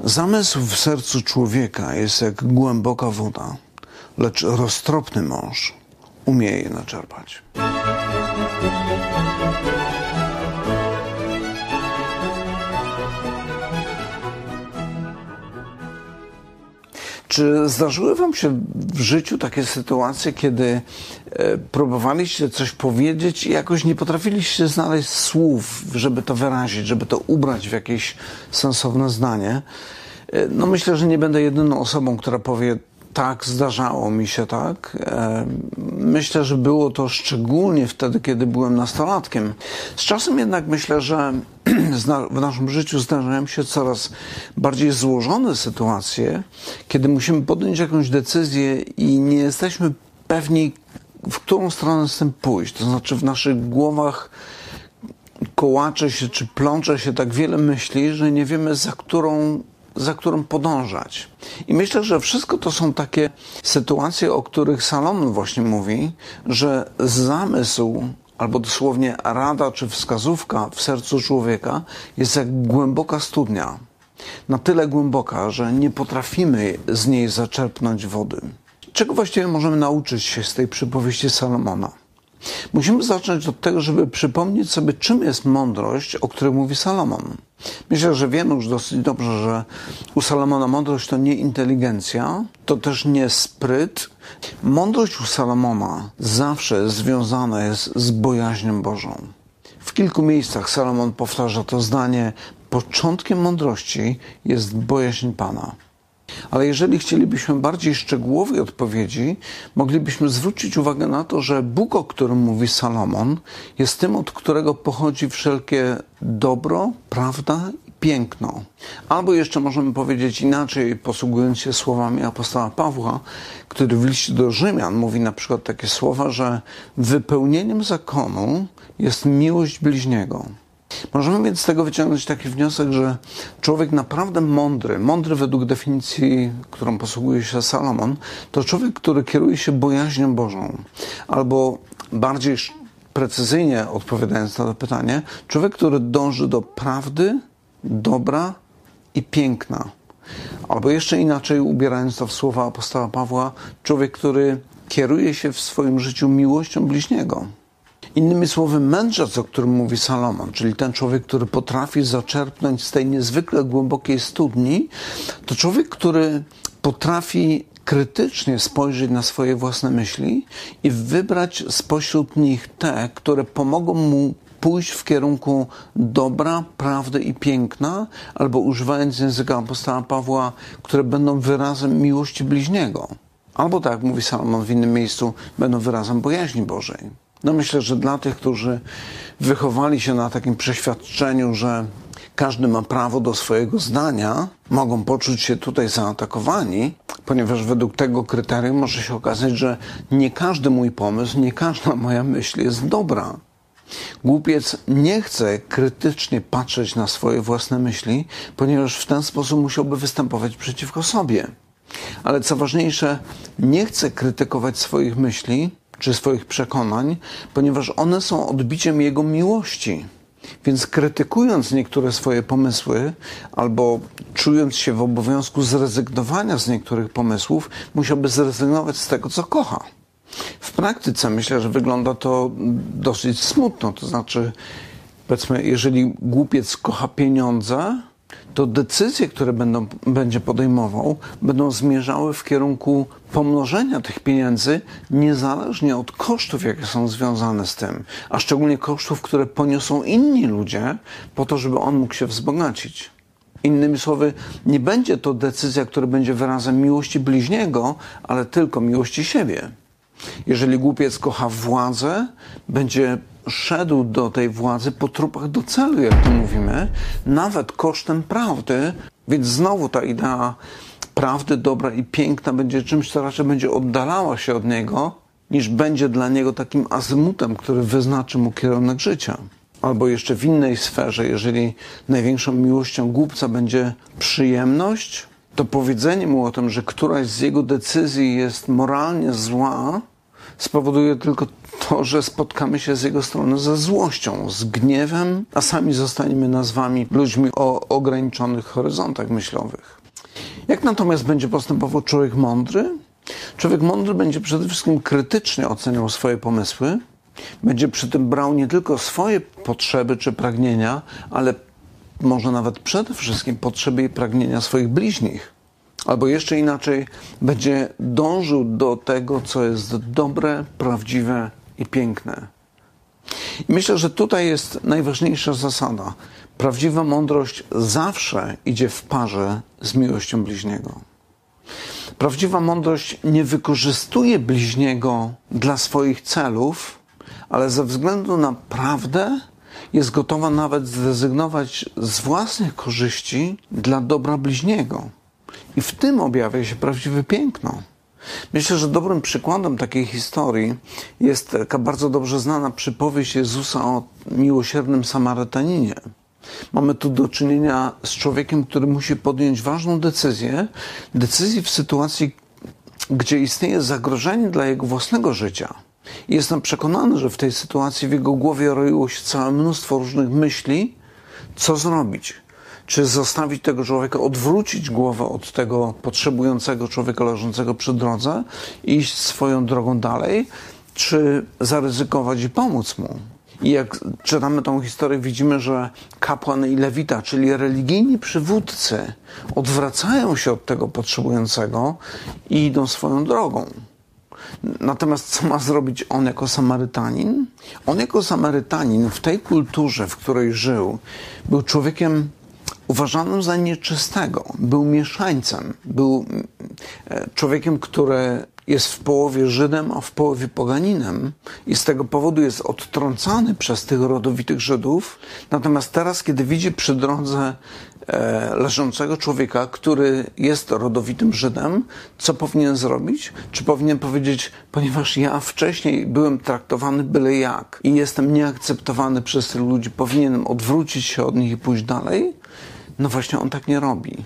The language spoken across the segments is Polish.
Zamysł w sercu człowieka jest jak głęboka woda, lecz roztropny mąż umie je naczerpać. Czy zdarzyły wam się w życiu takie sytuacje, kiedy próbowaliście coś powiedzieć i jakoś nie potrafiliście znaleźć słów, żeby to wyrazić, żeby to ubrać w jakieś sensowne zdanie? No myślę, że nie będę jedyną osobą, która powie: tak, zdarzało mi się tak. Myślę, że było to szczególnie wtedy, kiedy byłem nastolatkiem. Z czasem jednak myślę, że w naszym życiu zdarzają się coraz bardziej złożone sytuacje, kiedy musimy podjąć jakąś decyzję i nie jesteśmy pewni, w którą stronę z tym pójść. To znaczy w naszych głowach kołacze się czy plącze się tak wiele myśli, że nie wiemy, za którą podążać. I myślę, że wszystko to są takie sytuacje, o których Salomon właśnie mówi, że zamysł albo dosłownie rada czy wskazówka w sercu człowieka jest jak głęboka studnia. Na tyle głęboka, że nie potrafimy z niej zaczerpnąć wody. Czego właściwie możemy nauczyć się z tej przypowieści Salomona? Musimy zacząć od tego, żeby przypomnieć sobie, czym jest mądrość, o której mówi Salomon. Myślę, że wiemy już dosyć dobrze, że u Salomona mądrość to nie inteligencja, to też nie spryt. Mądrość u Salomona zawsze związana jest z bojaźnią Bożą. W kilku miejscach Salomon powtarza to zdanie: początkiem mądrości jest bojaźń Pana. Ale jeżeli chcielibyśmy bardziej szczegółowej odpowiedzi, moglibyśmy zwrócić uwagę na to, że Bóg, o którym mówi Salomon, jest tym, od którego pochodzi wszelkie dobro, prawda i piękno. Albo jeszcze możemy powiedzieć inaczej, posługując się słowami apostoła Pawła, który w liście do Rzymian mówi na przykład takie słowa, że wypełnieniem zakonu jest miłość bliźniego. Możemy więc z tego wyciągnąć taki wniosek, że człowiek naprawdę mądry według definicji, którą posługuje się Salomon, to człowiek, który kieruje się bojaźnią Bożą. Albo bardziej precyzyjnie odpowiadając na to pytanie, człowiek, który dąży do prawdy, dobra i piękna. Albo jeszcze inaczej, ubierając to w słowa apostoła Pawła, człowiek, który kieruje się w swoim życiu miłością bliźniego. Innymi słowy, mędrzec, o którym mówi Salomon, czyli ten człowiek, który potrafi zaczerpnąć z tej niezwykle głębokiej studni, to człowiek, który potrafi krytycznie spojrzeć na swoje własne myśli i wybrać spośród nich te, które pomogą mu pójść w kierunku dobra, prawdy i piękna, albo używając języka apostoła Pawła, które będą wyrazem miłości bliźniego. Albo tak jak mówi Salomon w innym miejscu, będą wyrazem bojaźni Bożej. No myślę, że dla tych, którzy wychowali się na takim przeświadczeniu, że każdy ma prawo do swojego zdania, mogą poczuć się tutaj zaatakowani, ponieważ według tego kryterium może się okazać, że nie każdy mój pomysł, nie każda moja myśl jest dobra. Głupiec nie chce krytycznie patrzeć na swoje własne myśli, ponieważ w ten sposób musiałby występować przeciwko sobie. Ale co ważniejsze, nie chce krytykować swoich myśli czy swoich przekonań, ponieważ one są odbiciem jego miłości. Więc krytykując niektóre swoje pomysły albo czując się w obowiązku zrezygnowania z niektórych pomysłów, musiałby zrezygnować z tego, co kocha. W praktyce myślę, że wygląda to dosyć smutno. To znaczy, powiedzmy, jeżeli głupiec kocha pieniądze, to decyzje, które będzie podejmował, będą zmierzały w kierunku pomnożenia tych pieniędzy, niezależnie od kosztów, jakie są związane z tym, a szczególnie kosztów, które poniosą inni ludzie, po to, żeby on mógł się wzbogacić. Innymi słowy, nie będzie to decyzja, która będzie wyrazem miłości bliźniego, ale tylko miłości siebie. Jeżeli głupiec kocha władzę, będzie szedł do tej władzy po trupach do celu, jak to mówimy, nawet kosztem prawdy, więc znowu ta idea prawdy, dobra i piękna będzie czymś, co raczej będzie oddalała się od niego, niż będzie dla niego takim azymutem, który wyznaczy mu kierunek życia. Albo jeszcze w innej sferze, jeżeli największą miłością głupca będzie przyjemność, to powiedzenie mu o tym, że któraś z jego decyzji jest moralnie zła, spowoduje tylko to, że spotkamy się z jego strony ze złością, z gniewem, a sami zostaniemy nazwani ludźmi o ograniczonych horyzontach myślowych. Jak natomiast będzie postępował człowiek mądry? Człowiek mądry będzie przede wszystkim krytycznie oceniał swoje pomysły, będzie przy tym brał nie tylko swoje potrzeby czy pragnienia, ale może nawet przede wszystkim potrzeby i pragnienia swoich bliźnich. Albo jeszcze inaczej, będzie dążył do tego, co jest dobre, prawdziwe i piękne. I myślę, że tutaj jest najważniejsza zasada. Prawdziwa mądrość zawsze idzie w parze z miłością bliźniego. Prawdziwa mądrość nie wykorzystuje bliźniego dla swoich celów, ale ze względu na prawdę jest gotowa nawet zrezygnować z własnych korzyści dla dobra bliźniego. I w tym objawia się prawdziwe piękno. Myślę, że dobrym przykładem takiej historii jest taka bardzo dobrze znana przypowieść Jezusa o miłosiernym Samarytaninie. Mamy tu do czynienia z człowiekiem, który musi podjąć ważną decyzję w sytuacji, gdzie istnieje zagrożenie dla jego własnego życia. I jestem przekonany, że w tej sytuacji w jego głowie roiło się całe mnóstwo różnych myśli, co zrobić. Czy zostawić tego człowieka, odwrócić głowę od tego potrzebującego człowieka leżącego przy drodze i iść swoją drogą dalej, czy zaryzykować i pomóc mu. I jak czytamy tą historię, widzimy, że kapłan i lewita, czyli religijni przywódcy, odwracają się od tego potrzebującego i idą swoją drogą. Natomiast co ma zrobić on jako Samarytanin? On jako Samarytanin w tej kulturze, w której żył, był człowiekiem uważanym za nieczystego, był mieszańcem, był człowiekiem, który jest w połowie Żydem, a w połowie poganinem i z tego powodu jest odtrącany przez tych rodowitych Żydów. Natomiast teraz, kiedy widzi przy drodze leżącego człowieka, który jest rodowitym Żydem, co powinien zrobić? Czy powinien powiedzieć, ponieważ ja wcześniej byłem traktowany byle jak i jestem nieakceptowany przez tych ludzi, powinienem odwrócić się od nich i pójść dalej? No właśnie on tak nie robi.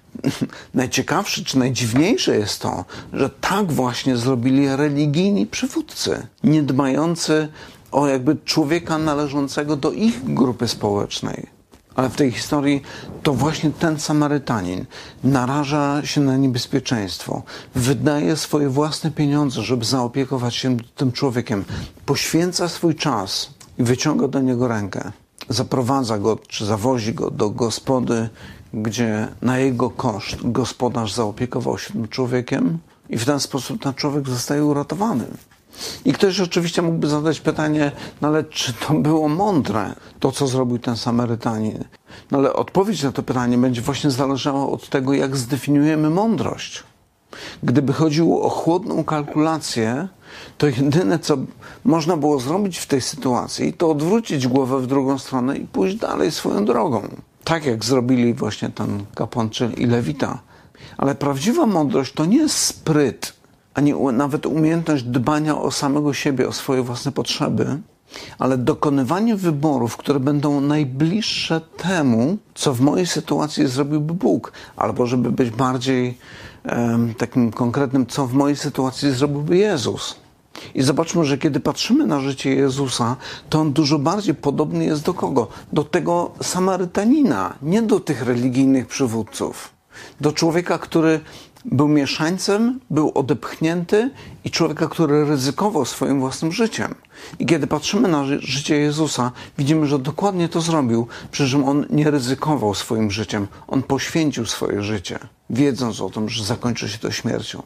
Najciekawsze czy najdziwniejsze jest to, że tak właśnie zrobili religijni przywódcy, nie dbający o jakby człowieka należącego do ich grupy społecznej. Ale w tej historii to właśnie ten Samarytanin naraża się na niebezpieczeństwo, wydaje swoje własne pieniądze, żeby zaopiekować się tym człowiekiem, poświęca swój czas i wyciąga do niego rękę. Zaprowadza go, czy zawozi go do gospody, gdzie na jego koszt gospodarz zaopiekował się tym człowiekiem i w ten sposób ten człowiek zostaje uratowany. I ktoś oczywiście mógłby zadać pytanie, no ale czy to było mądre, to co zrobił ten Samarytanin? No ale odpowiedź na to pytanie będzie właśnie zależała od tego, jak zdefiniujemy mądrość. Gdyby chodziło o chłodną kalkulację, to jedyne, co można było zrobić w tej sytuacji, to odwrócić głowę w drugą stronę i pójść dalej swoją drogą. Tak jak zrobili właśnie ten kapłan i lewita. Ale prawdziwa mądrość to nie jest spryt, ani nawet umiejętność dbania o samego siebie, o swoje własne potrzeby, ale dokonywanie wyborów, które będą najbliższe temu, co w mojej sytuacji zrobiłby Bóg. Albo żeby być bardziej takim konkretnym, co w mojej sytuacji zrobiłby Jezus. I zobaczmy, że kiedy patrzymy na życie Jezusa, to on dużo bardziej podobny jest do kogo? Do tego Samarytanina, nie do tych religijnych przywódców. Do człowieka, który był mieszańcem, był odepchnięty i człowieka, który ryzykował swoim własnym życiem. I kiedy patrzymy na życie Jezusa, widzimy, że dokładnie to zrobił, przy czym on nie ryzykował swoim życiem. On poświęcił swoje życie, wiedząc o tym, że zakończy się to śmiercią.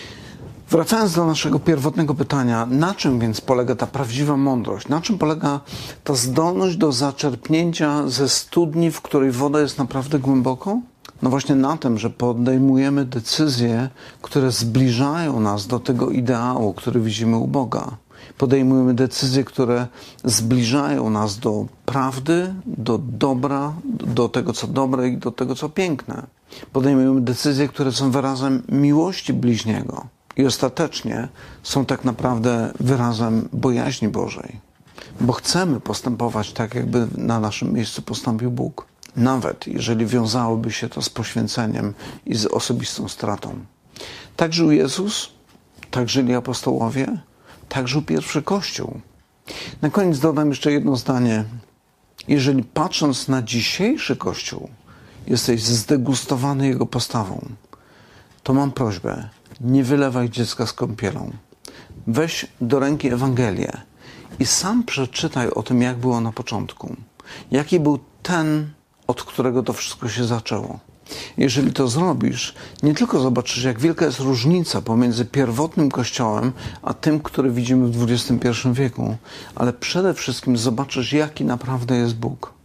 Wracając do naszego pierwotnego pytania, na czym więc polega ta prawdziwa mądrość? Na czym polega ta zdolność do zaczerpnięcia ze studni, w której woda jest naprawdę głęboko? No właśnie na tym, że podejmujemy decyzje, które zbliżają nas do tego ideału, który widzimy u Boga. Podejmujemy decyzje, które zbliżają nas do prawdy, do dobra, do tego, co dobre i do tego, co piękne. Podejmujemy decyzje, które są wyrazem miłości bliźniego. I ostatecznie są tak naprawdę wyrazem bojaźni Bożej. Bo chcemy postępować tak, jakby na naszym miejscu postąpił Bóg. Nawet jeżeli wiązałoby się to z poświęceniem i z osobistą stratą. Tak żył Jezus, tak żyli apostołowie, tak żył pierwszy Kościół. Na koniec dodam jeszcze jedno zdanie. Jeżeli patrząc na dzisiejszy Kościół, jesteś zdegustowany jego postawą, to mam prośbę, nie wylewaj dziecka z kąpielą. Weź do ręki Ewangelię i sam przeczytaj o tym, jak było na początku. Jaki był ten, od którego to wszystko się zaczęło. Jeżeli to zrobisz, nie tylko zobaczysz, jak wielka jest różnica pomiędzy pierwotnym Kościołem, a tym, który widzimy w XXI wieku, ale przede wszystkim zobaczysz, jaki naprawdę jest Bóg.